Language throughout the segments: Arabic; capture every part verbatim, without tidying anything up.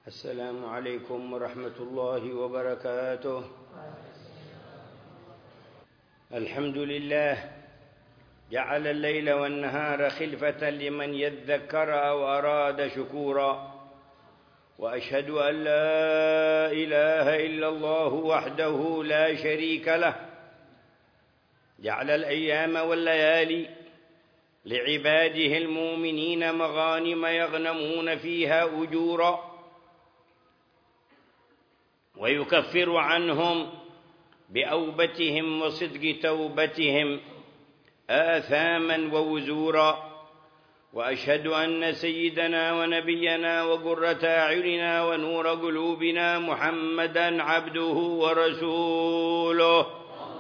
السلام عليكم ورحمة الله وبركاته. الحمد لله جعل الليل والنهار خلفة لمن يذكر أو أراد شكورا، وأشهد أن لا إله إلا الله وحده لا شريك له، جعل الأيام والليالي لعباده المؤمنين مغانم يغنمون فيها أجورا، ويكفر عنهم بأوبتهم وصدق توبتهم آثاما ووزورا. وأشهد أن سيدنا ونبينا وقرة أعيننا ونور قلوبنا محمدا عبده ورسوله،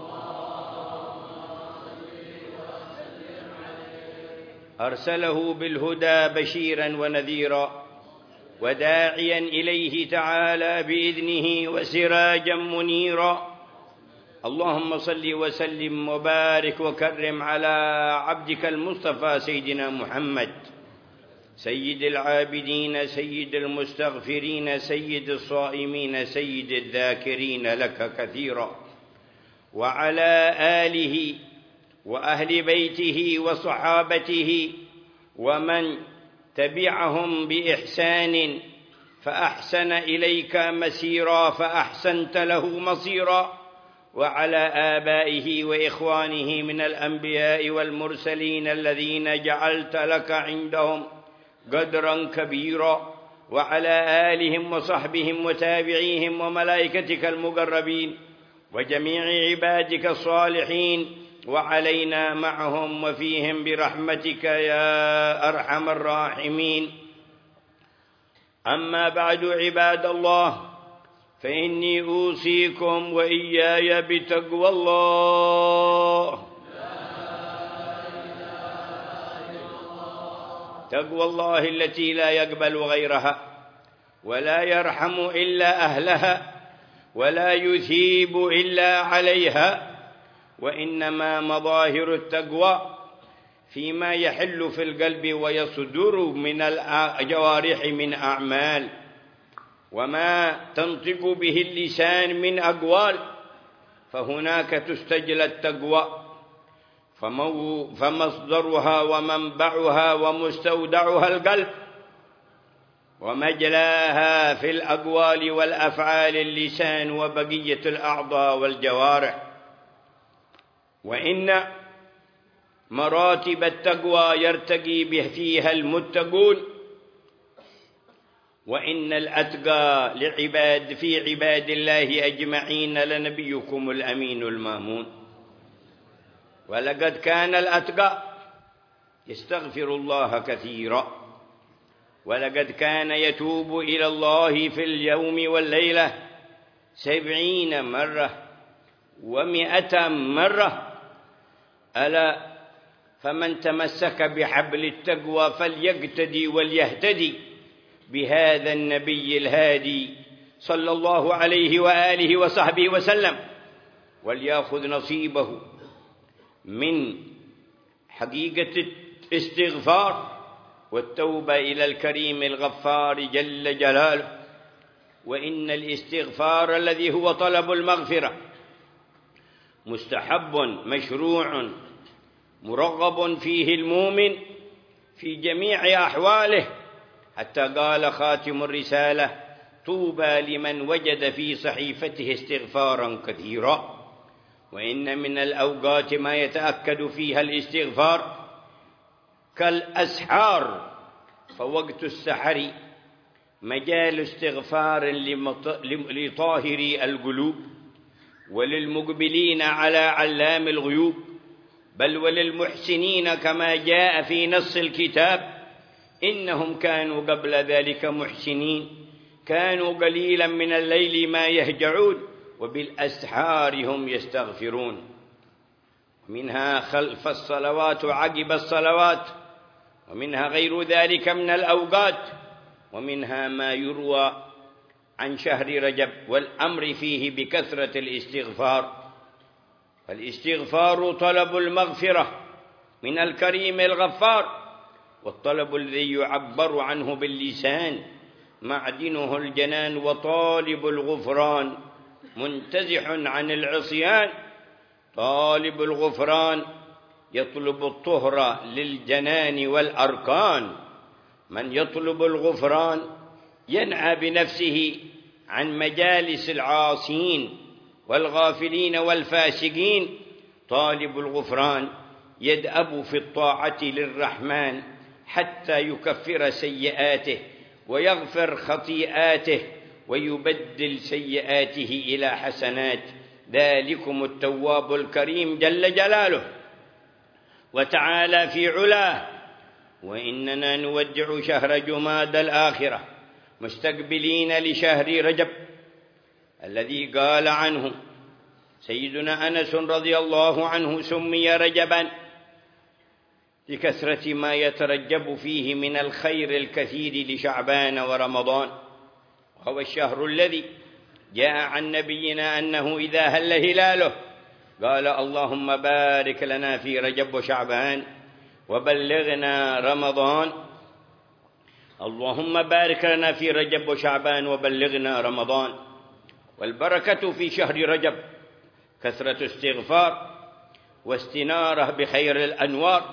أرسله بالهدى بشيرا ونذيرا وداعيا إليه تعالى بإذنه وسراجا منيرا. اللهم صل وسلم وبارك وكرم على عبدك المصطفى سيدنا محمد، سيد العابدين سيد المستغفرين سيد الصائمين سيد الذاكرين لك كثيرا، وعلى آله وأهل بيته وصحابته ومن تبعهم بإحسان فأحسن إليك مسيرا فأحسنت له مصيرا، وعلى آبائه وإخوانه من الأنبياء والمرسلين الذين جعلت لك عندهم قدرا كبيرا، وعلى آلهم وصحبهم وتابعيهم وملائكتك المقربين وجميع عبادك الصالحين، وعلينا معهم وفيهم برحمتك يا أرحم الراحمين. أما بعد عباد الله، فإني أوصيكم وإياي بتقوى الله. تقوى الله التي لا يقبل غيرها ولا يرحم إلا أهلها ولا يثيب إلا عليها، وإنما مظاهر التقوى فيما يحل في القلب ويصدر من الجوارح من أعمال، وما تنطق به اللسان من أقوال، فهناك تستجلى التقوى، فمصدرها ومنبعها ومستودعها القلب، ومجلاها في الأقوال والأفعال اللسان وبقية الأعضاء والجوارح. وإن مراتب التقوى يرتقي به فيها المتقون، وإن الأتقى لعباد في عباد الله أجمعين لنبيكم الأمين المامون. ولقد كان الأتقى يستغفر الله كثيرا، ولقد كان يتوب إلى الله في اليوم والليلة سبعين مرة ومئة مرة. ألا فمن تمسك بحبل التقوى فليقتدي وليهتدي بهذا النبي الهادي صلى الله عليه وآله وصحبه وسلم، وليأخذ نصيبه من حقيقة الاستغفار والتوبة إلى الكريم الغفار جل جلاله. وإن الاستغفار الذي هو طلب المغفرة مستحب مشروع مرغب فيه المؤمن في جميع أحواله، حتى قال خاتم الرسالة: طوبى لمن وجد في صحيفته استغفارا كثيرا. وإن من الأوقات ما يتأكد فيها الاستغفار كالأسحار، فوقت السحر مجال استغفار لطاهري القلوب وللمقبلين على علام الغيوب، بل وللمحسنين كما جاء في نص الكتاب: إنهم كانوا قبل ذلك محسنين، كانوا قليلا من الليل ما يهجعون وبالأسحار هم يستغفرون. منها خلف الصلوات وعقب الصلوات، ومنها غير ذلك من الأوقات، ومنها ما يروى عن شهر رجب والأمر فيه بكثرة الاستغفار. فالاستغفار طلب المغفرة من الكريم الغفار، والطلب الذي يعبر عنه باللسان معدنه الجنان وطالب الغفران منتزح عن العصيان. طالب الغفران يطلب الطهر للجنان والأركان. من يطلب الغفران ينأى بنفسه عن مجالس العاصين والغافلين والفاسقين. طالب الغفران يدأب في الطاعة للرحمن حتى يكفر سيئاته ويغفر خطيئاته ويبدل سيئاته إلى حسنات. ذلكم التواب الكريم جل جلاله وتعالى في علاه. وإننا نودع شهر جماد الآخرة مستقبلين لشهر رجب الذي قال عنه سيدنا أنس رضي الله عنه سمي رجبا لكثرة ما يترجب فيه من الخير الكثير لشعبان ورمضان. وهو الشهر الذي جاء عن نبينا أنه إذا هل هلاله قال اللهم بارك لنا في رجب وشعبان وبلغنا رمضان. اللهم بارك لنا في رجب وشعبان وبلغنا رمضان. والبركة في شهر رجب كثرة استغفار واستنارة بخير الأنوار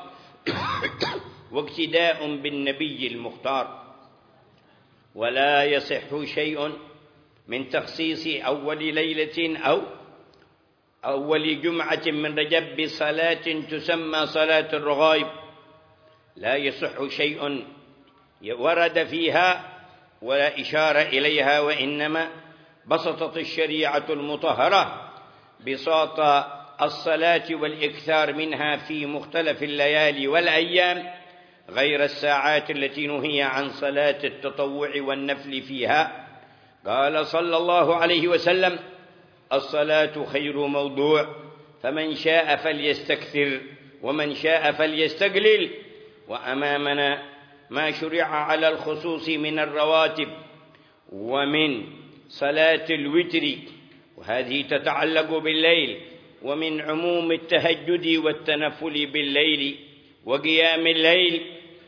واقتداء بالنبي المختار. ولا يصح شيء من تخصيص أول ليلة أو أول جمعة من رجب بصلاة تسمى صلاة الرغائب. لا يصح شيء ورد فيها ولا إشارة إليها، وإنما بسطت الشريعة المطهرة بساط الصلاة والإكثار منها في مختلف الليالي والأيام غير الساعات التي نهي عن صلاة التطوع والنفل فيها. قال صلى الله عليه وسلم الصلاة خير موضوع فمن شاء فليستكثر ومن شاء فليستقلل. وأمامنا ما شرع على الخصوص من الرواتب ومن صلاة الوتر وهذه تتعلق بالليل، ومن عموم التهجد والتنفل بالليل وقيام الليل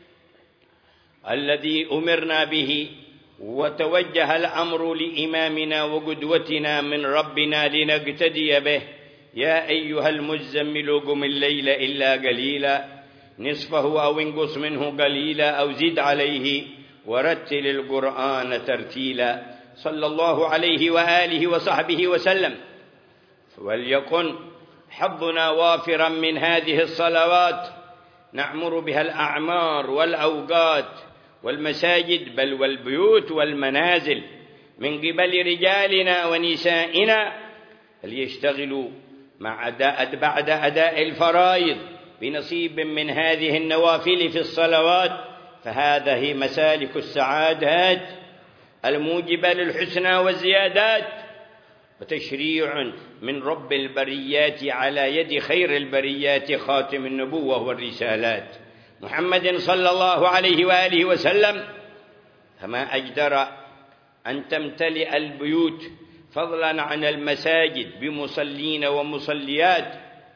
الذي أمرنا به. وتوجه الأمر لإمامنا وقدوتنا من ربنا لنقتدي به. يا أيها المزمل قم الليل إلا قليلا نصفه أو انقص منه قليلا أو زد عليه ورتل القرآن ترتيلا. صلى الله عليه وآله وصحبه وسلم. وليكن حظنا وافرا من هذه الصلوات نعمر بها الأعمار والأوقات والمساجد بل والبيوت والمنازل من قبل رجالنا ونسائنا، فليشتغلوا مع أداء بعد أداء الفرائض بنصيب من هذه النوافل في الصلوات، فهذه مسالك السعادات الموجبة للحسنى والزيادات، وتشريع من رب البريات على يد خير البريات خاتم النبوة والرسالات محمد صلى الله عليه وآله وسلم. فما أجدر أن تمتلئ البيوت فضلا عن المساجد بمصلين ومصليات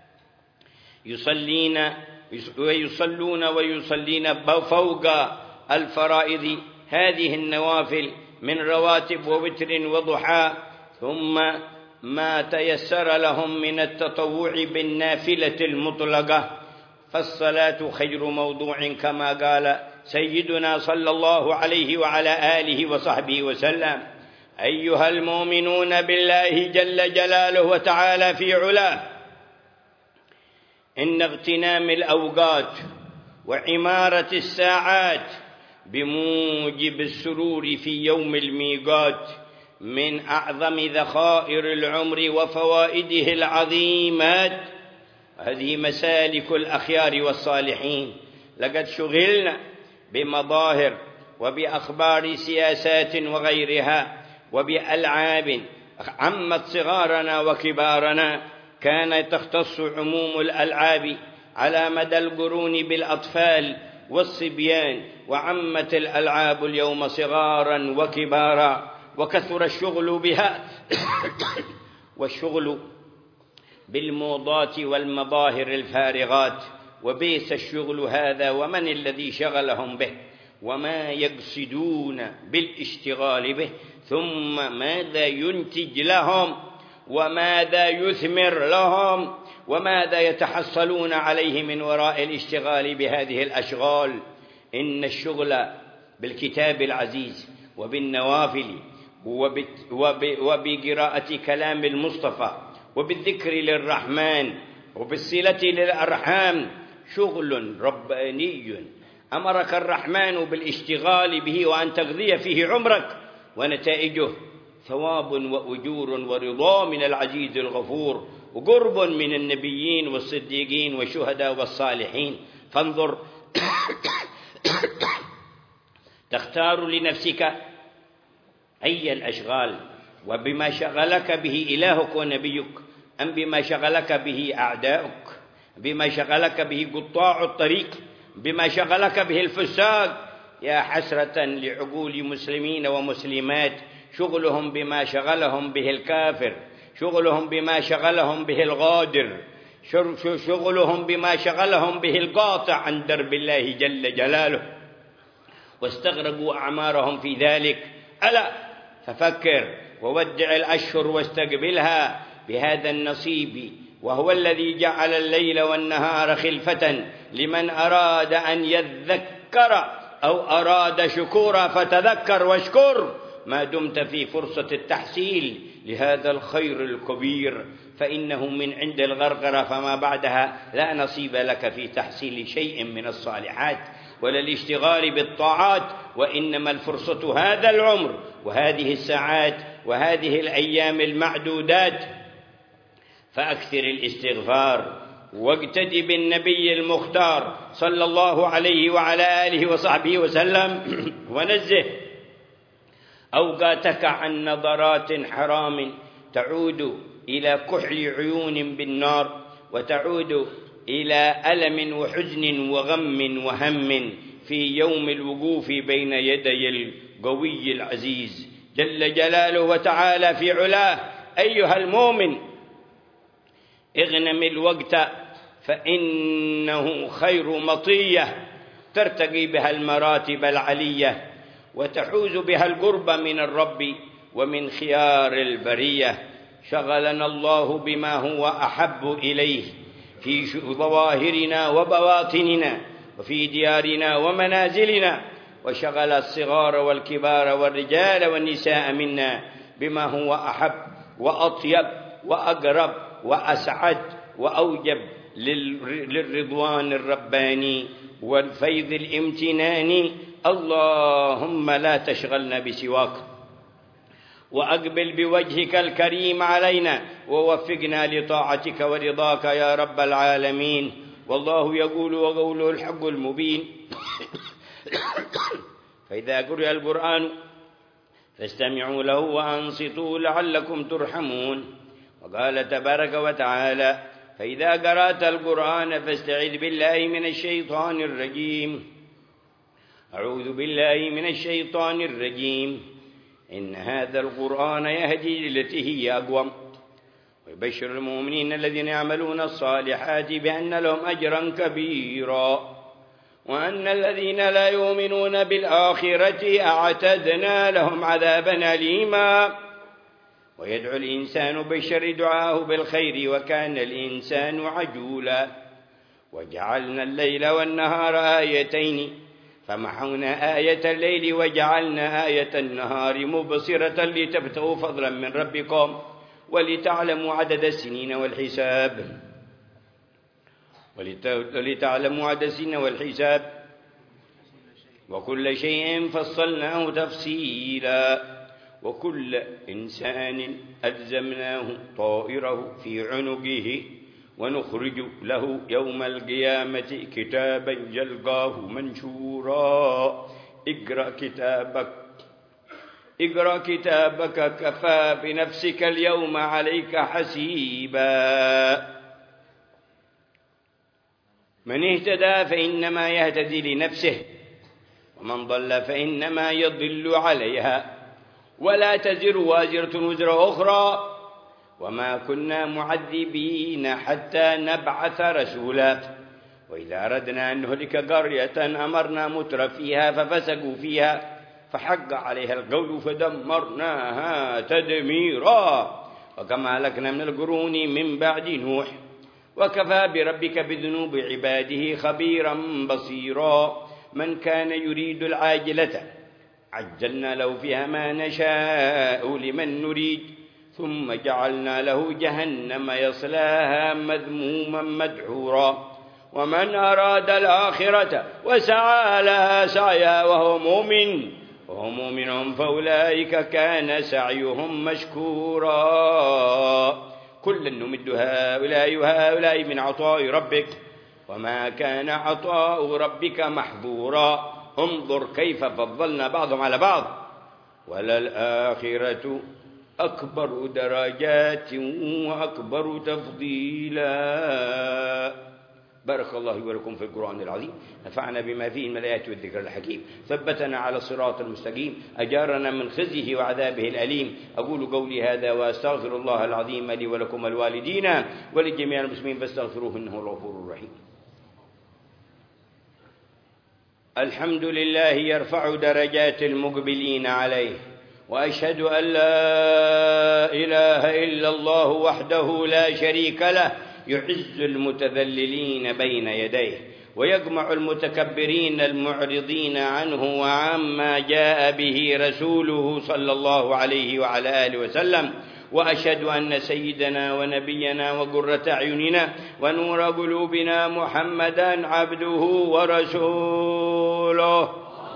يصلين ويصلون ويصلين فوق الفرائض هذه النوافل من رواتب ووتر وضحى، ثم ما تيسر لهم من التطوع بالنافلة المطلقة. فالصلاة خير موضوع كما قال سيدنا صلى الله عليه وعلى آله وصحبه وسلم. أيها المؤمنون بالله جل جلاله وتعالى في علاه، إن اغتنام الأوقات وعمارة الساعات بموجب السرور في يوم الميقات من أعظم ذخائر العمر وفوائده العظيمات. هذه مسالك الأخيار والصالحين. لقد شغلنا بمظاهر وبأخبار سياسات وغيرها وبألعاب عمت صغارنا وكبارنا. كانت تختص عموم الألعاب على مدى القرون بالأطفال والصبيان، وعمت الألعاب اليوم صغارا وكبارا، وكثر الشغل بها والشغل بالموضات والمظاهر الفارغات. وبئس الشغل هذا ومن الذي شغلهم به. وما يقصدون بالاشتغال به، ثم ماذا ينتج لهم وماذا يثمر لهم وماذا يتحصلون عليه من وراء الاشتغال بهذه الأشغال. إن الشغل بالكتاب العزيز وبالنوافل وبقراءة كلام المصطفى وبالذكر للرحمن وبالصلة للأرحام شغل رباني أمرك الرحمن بالاشتغال به وأن تقضي فيه عمرك، ونتائجه ثواب وأجور ورضا من العزيز الغفور وقرب من النبيين والصديقين والشهداء والصالحين. فانظر تختار لنفسك أي الأشغال، وبما شغلك به إلهك ونبيك، أم بما شغلك به أعداؤك، بما شغلك به قطاع الطريق، بما شغلك به الفساق. يا حسرة لعقول مسلمين ومسلمات شغلهم بما شغلهم به الكافر، شغلهم بما شغلهم به الغادر، شغلهم بما شغلهم به القاطع عن درب الله جل جلاله، واستغرقوا أعمارهم في ذلك. ألا ففكر وودع الأشهر واستقبلها بهذا النصيب، وهو الذي جعل الليل والنهار خلفة لمن أراد أن يذكر أو أراد شكورا، فتذكر واشكر ما دمت في فرصة التحصيل لهذا الخير الكبير، فإنه من عند الغرغرة فما بعدها لا نصيب لك في تحصيل شيء من الصالحات ولا الاشتغال بالطاعات، وإنما الفرصة هذا العمر وهذه الساعات وهذه الأيام المعدودات. فأكثر الاستغفار واقتدي بالنبي المختار صلى الله عليه وعلى آله وصحبه وسلم، ونزه أوقاتك عن نظرات حرام تعود إلى كحل عيون بالنار، وتعود إلى ألم وحزن وغم وهم في يوم الوقوف بين يدي القوي العزيز جل جلاله وتعالى في علاه. أيها المؤمن اغنم الوقت، فإنه خير مطية ترتقي بها المراتب العلية وتحوز بها القرب من الرب ومن خيار البرية. شغلنا الله بما هو أحب إليه في ظواهرنا وبواطننا وفي ديارنا ومنازلنا، وشغل الصغار والكبار والرجال والنساء منا بما هو أحب وأطيب وأقرب وأسعد وأوجب للرضوان الرباني والفيض الامتناني. اللهم لا تشغلنا بسواك، وأقبل بوجهك الكريم علينا، ووفقنا لطاعتك ورضاك يا رب العالمين. والله يقول وقوله الحق المبين فإذا قرئ القرآن فاستمعوا له وأنصتوا لعلكم ترحمون. وقال تبارك وتعالى فإذا قرأت القرآن فاستعذ بالله من الشيطان الرجيم. أعوذ بالله من الشيطان الرجيم. إن هذا القرآن يهدي للتي هي أقوم، ويبشر المؤمنين الذين يعملون الصالحات بأن لهم أجرا كبيرا، وأن الذين لا يؤمنون بالآخرة أعتدنا لهم عذابا أليما. ويدعو الإنسان بالشر دعاه بالخير، وكان الإنسان عجولا. وجعلنا الليل والنهار آيتين، فمحونا آية الليل وجعلنا آية النهار مبصرة لتبتغوا فضلا من ربكم ولتعلموا عدد السنين والحساب ولتعلموا عدد السنين والحساب وكل شيء فصلناه تفصيلا. وكل إنسان ألزمناه طائره في عنقه، ونخرج له يوم القيامة كتابا يلقاه منشورا. اقرأ كتابك اقرأ كتابك كفى بنفسك اليوم عليك حسيبا. من اهتدى فإنما يهتدي لنفسه، ومن ضل فإنما يضل عليها، ولا تزر وازرة وزر أخرى، وما كنا معذبين حتى نبعث رسولا. وإذا أردنا أن نهلك قرية أمرنا متر فيها ففسقوا فيها فحق عليها القول فدمرناها تدميرا. وكما أهلكنا من القرون من بعد نوح وكفى بربك بذنوب عباده خبيرا بصيرا. من كان يريد العاجلة عجلنا له فيها ما نشاء لمن نريد ثم جعلنا له جهنم يصلاها مذموما مدحورا. ومن أراد الآخرة وسعى لها سعيها وهو مؤمن وهو مؤمن فأولئك كان سعيهم مشكورا. كلا نمد هؤلاء وهؤلاء من عطاء ربك وما كان عطاء ربك محظورا. انظر كيف فضلنا بعضهم على بعض وللآخرة أكبر درجات وأكبر تفضيلا. بارك الله لي ولكم في القرآن العظيم، نفعنا بما فيه من الآيات والذكر الحكيم، ثبتنا على الصراط المستقيم، أجارنا من خزيه وعذابه الأليم. أقول قولي هذا وأستغفر الله العظيم لي ولكم الوالدين ولجميع المسلمين فاستغفروه إنه الغفور الرحيم. الحمد لله يرفع درجات المقبلين عليه، وأشهد أن لا إله إلا الله وحده لا شريك له يعز المتذللين بين يديه ويجمع المتكبرين المعرضين عنه وعما جاء به رسوله صلى الله عليه وعلى آله وسلم. وأشهد أن سيدنا ونبينا وقرة أعيننا ونور قلوبنا محمدا عبده ورسوله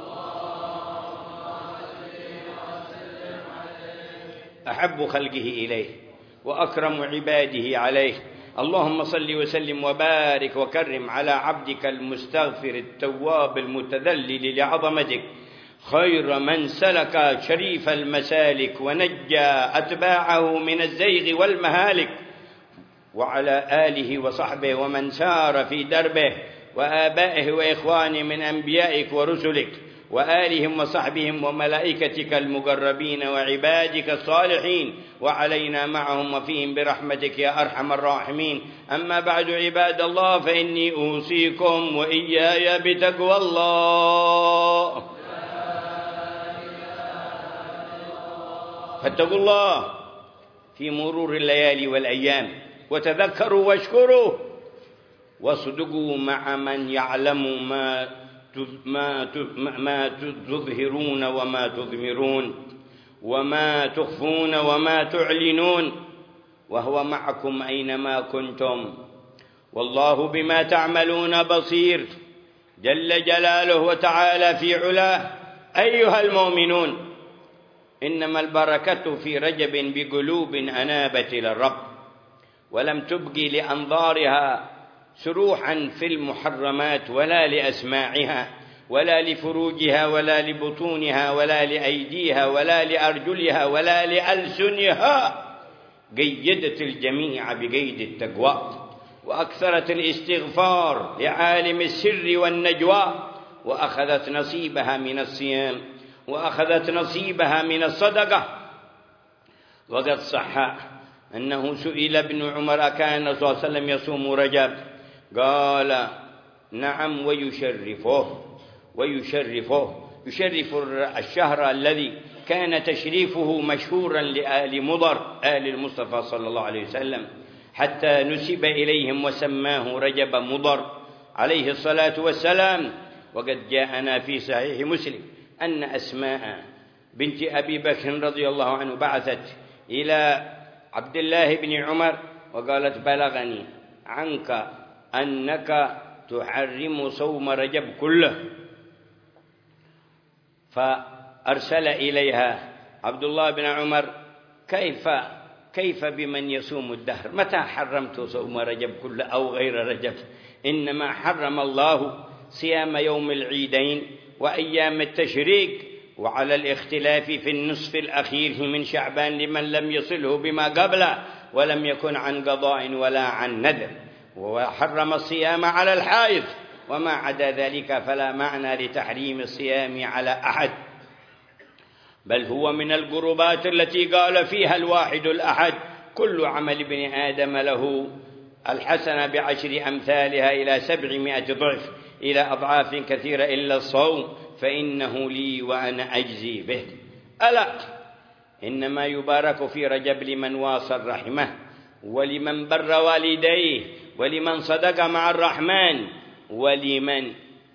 أحب خلقه إليه وأكرم عباده عليه. اللهم صل وسلم وبارك وكرم على عبدك المستغفر التواب المتذلل لعظمتك، خير من سلك شريف المسالك ونجى أتباعه من الزيغ والمهالك، وعلى آله وصحبه ومن سار في دربه، وآبائه وإخوانه من أنبيائك ورسلك، وآلهم وصحبهم وملائكتك المقربين وعبادك الصالحين، وعلينا معهم وفيهم برحمتك يا أرحم الراحمين. أما بعد عباد الله، فإني أوصيكم وإياي بتقوى الله. فاتقوا الله في مرور الليالي والأيام، وتذكروا واشكروا، واصدقوا مع من يعلم ما ما ما تظهرون وما تضمرون وما تخفون وما تعلنون، وهو معكم أينما كنتم، والله بما تعملون بصير جل جلاله وتعالى في علاه. أيها المؤمنون، إنما البركة في رجب بقلوب أنابت إلى الرب ولم تبقي لأنظارها سروحا في المحرمات ولا لأسماعها ولا لفروجها ولا لبطونها ولا لأيديها ولا لأرجلها ولا لألسنها. قيدت الجميع بقيد التقوى، وأكثرت الاستغفار لعالم السر والنجوى، وأخذت نصيبها من الصيام، وأخذت نصيبها من الصدقة. وقد صح أنه سئل ابن عمر كان صلى الله عليه وسلم يصوم رجب؟ قال نعم، ويشرفه ويشرفه يشرف الشهر الذي كان تشريفه مشهورا لآل مضر آل المصطفى صلى الله عليه وسلم، حتى نسب إليهم وسماه رجب مضر عليه الصلاة والسلام. وقد جاءنا في صحيح مسلم أن أسماء بنت أبي بكر رضي الله عنه بعثت إلى عبد الله بن عمر وقالت بلغني عنك أنك تحرم صوم رجب كله، فأرسل إليها عبد الله بن عمر كيف كيف بمن يصوم الدهر؟ متى حرمت صوم رجب كله أو غير رجب؟ إنما حرم الله صيام يوم العيدين وأيام التشريق، وعلى الاختلاف في النصف الأخير من شعبان لمن لم يصله بما قبله ولم يكن عن قضاء ولا عن نذر، وحرم الصيام على الحائض، وما عدا ذلك فلا معنى لتحريم الصيام على أحد، بل هو من القربات التي قال فيها الواحد الأحد كل عمل ابن آدم له الحسنة بعشر أمثالها إلى سبعمائة ضعف إلى أضعاف كثيرة إلا الصوم فإنه لي وأنا أجزي به. ألا إنما يبارك في رجب لمن واصل رحمه، ولمن بر والديه، ولمن صدق مع الرحمن، ولمن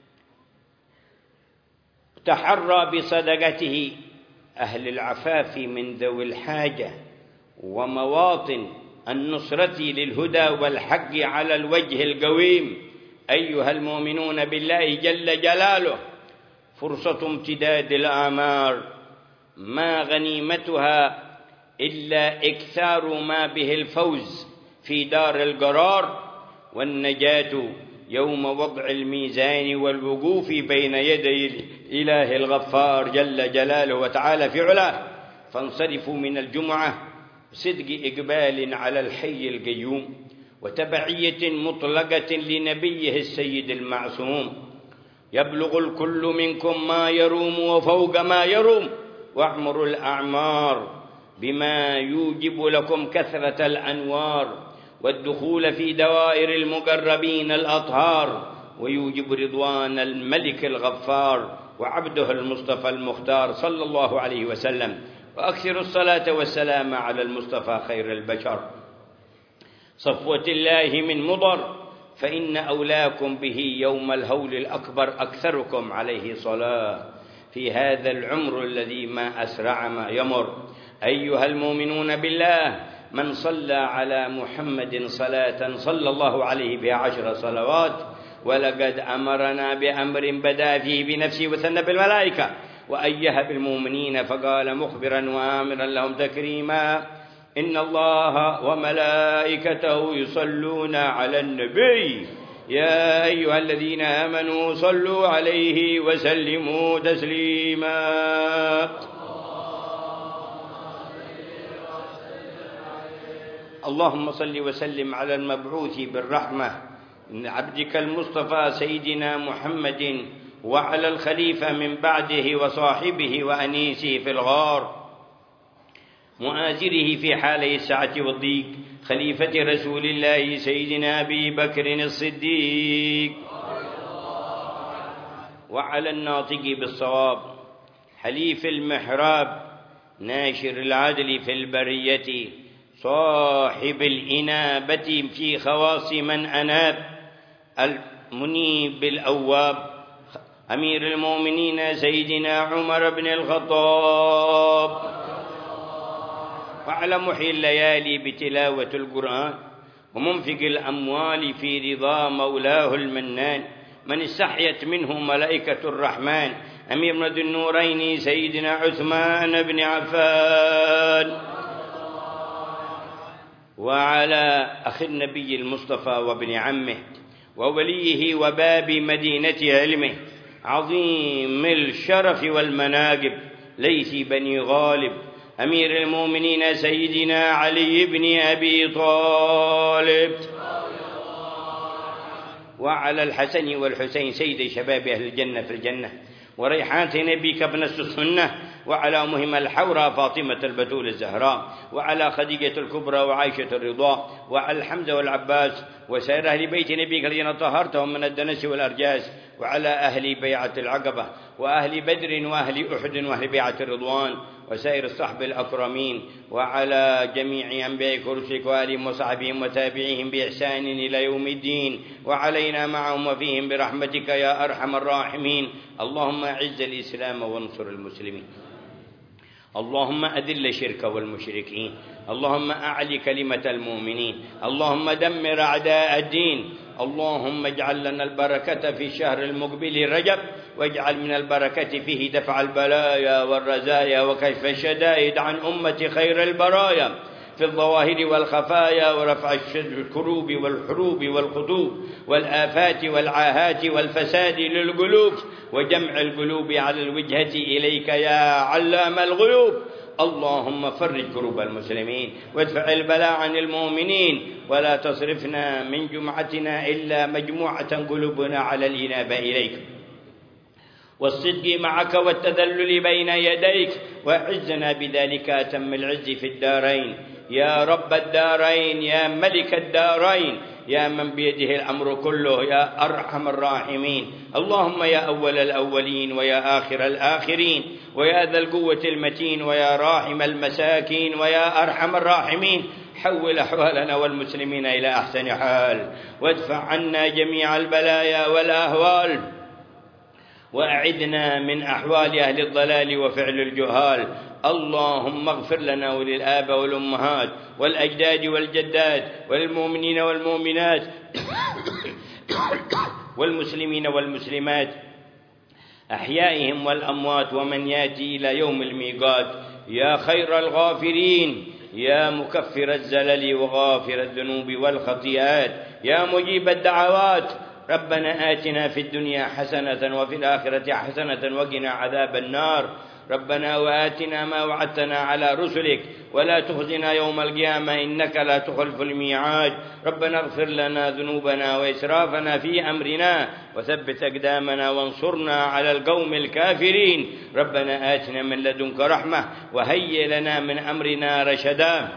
تحرى بصدقته أهل العفاف من ذوي الحاجة ومواطن النصرة للهدى والحق على الوجه القويم. أيها المؤمنون بالله جل جلاله، فرصة امتداد الآمار ما غنيمتها إلا إكثار ما به الفوز في دار القرار والنجاة يوم وضع الميزان والوقوف بين يدي الإله الغفار جل جلاله وتعالى في علاه. فانصرفوا من الجمعة بصدق إقبال على الحي القيوم وتبعية مطلقة لنبيه السيد المعصوم. يبلغ الكل منكم ما يروم وفوق ما يروم، واعمروا الأعمار بما يوجب لكم كثرة الأنوار والدخول في دوائر المقربين الأطهار، ويوجب رضوان الملك الغفار وعبده المصطفى المختار صلى الله عليه وسلم. وأكثروا الصلاة والسلام على المصطفى خير البشر صفوة الله من مضر، فإن أولاكم به يوم الهول الأكبر أكثركم عليه صلاة في هذا العمر الذي ما أسرع ما يمر. أيها المؤمنون بالله، من صلى على محمد صلاة صلى الله عليه بها عشر صلوات، ولقد أمرنا بأمر بدأ فيه بنفسه وثنى بالملائكة وأيه بالمؤمنين فقال مخبرا وآمرا لهم تكريما: إن الله وملائكته يصلون على النبي يا أيها الذين آمنوا صلوا عليه وسلموا تسليما. اللهم صل وسلم على المبعوث بالرحمة عبدك المصطفى سيدنا محمد، وعلى الخليفة من بعده وصاحبه وأنيسه في الغار، مؤازره في حالي السعة والضيق، خليفة رسول الله سيدنا أبي بكر الصديق، وعلى الناطق بالصواب حليف المحراب ناشر العدل في البرية، صاحب الإنابة في خواص من أناب، المنيب الأواب، أمير المؤمنين سيدنا عمر بن الخطاب، وعلى محيي الليالي بتلاوة القرآن ومنفق الأموال في رضا مولاه المنان، من استحيت منه ملائكة الرحمن، أمير ذو النورين سيدنا عثمان بن عفان، وعلى أخي النبي المصطفى وابن عمه ووليه وباب مدينة علمه، عظيم الشرف والمناقب ليث بني غالب، أمير المؤمنين سيدنا علي بن أبي طالب، وعلى الحسن والحسين سيد شباب أهل الجنة في الجنة، وريحانة نبيك ابن السنة، وعلى أمهم الحوراء فاطمة البتول الزهراء، وعلى خديجة الكبرى وعائشة الرضا، وعلى الحمزة والعباس وسائر أهل بيت نبيك الذين طهرتهم من الدنس والأرجاس، وعلى أهل بيعة العقبة وأهل بدر وأهل أحد وأهل بيعة الرضوان وسائر الصحب الأكرمين، وعلى جميع أنبيائك ورسلك وآلهم وصحبهم وتابعيهم بإحسان إلى يوم الدين، وعلينا معهم وفيهم برحمتك يا أرحم الراحمين. اللهم أعز الإسلام وانصر المسلمين، اللهم أذل الشرك والمشركين، اللهم أعل كلمة المؤمنين، اللهم دمر أعداء الدين، اللهم اجعل لنا البركة في الشهر المقبل رجب، واجعل من البركة فيه دفع البلايا والرزايا وكشف الشدائد عن أمة خير البرايا في الظواهر والخفايا، ورفع الكروب والحروب والخطوب والآفات والعاهات والفساد للقلوب، وجمع القلوب على الوجهة إليك يا علام الغيوب. اللهم فرج كروب المسلمين وادفع البلاء عن المؤمنين، ولا تصرفنا من جمعتنا إلا مجموعة قلوبنا على الإنابة إليك والصدق معك والتذلل بين يديك، وأعزنا بذلك أتم العز في الدارين يا رب الدارين، يا ملك الدارين، يا من بيده الأمر كله، يا أرحم الراحمين. اللهم يا أول الأولين ويا آخر الآخرين ويا ذا القوة المتين ويا راحم المساكين ويا أرحم الراحمين، حول أحوالنا والمسلمين إلى أحسن حال، وادفع عنا جميع البلايا والأهوال، وأعدنا من أحوال أهل الضلال وفعل الجهال. اللهم اغفر لنا وللآباء والأمهات والأجداد والجدات والمؤمنين والمؤمنات والمسلمين والمسلمات أحيائهم والأموات، ومن يأتي إلى يوم الميقات. يا خير الغافرين، يا مكفر الزلل وغافر الذنوب والخطيئات، يا مجيب الدعوات، ربنا آتنا في الدنيا حسنة وفي الآخرة حسنة وقنا عذاب النار. ربنا وآتنا ما وعدتنا على رسلك ولا تخزنا يوم القيامة إنك لا تخلف الميعاد. ربنا اغفر لنا ذنوبنا وإسرافنا في أمرنا وثبت أقدامنا وانصرنا على القوم الكافرين. ربنا آتنا من لدنك رحمة وهيئ لنا من أمرنا رشدا.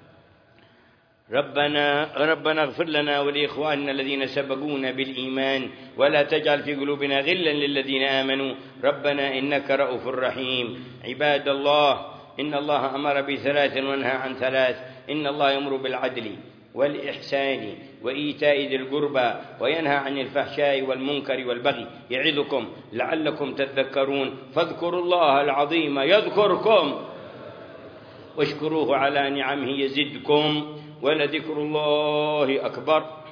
ربنا ربنا اغفر لنا ولإخواننا الذين سبقونا بالإيمان ولا تجعل في قلوبنا غلا للذين آمنوا ربنا إنك رؤوف رحيم. عباد الله، إن الله أمر بثلاث وانهى عن ثلاث. إن الله يأمر بالعدل والإحسان وإيتاء ذي القربى وينهى عن الفحشاء والمنكر والبغي يعظكم لعلكم تذكرون. فاذكروا الله العظيم يذكركم واشكروه على نعمه يزدكم ولذكر الله أكبر.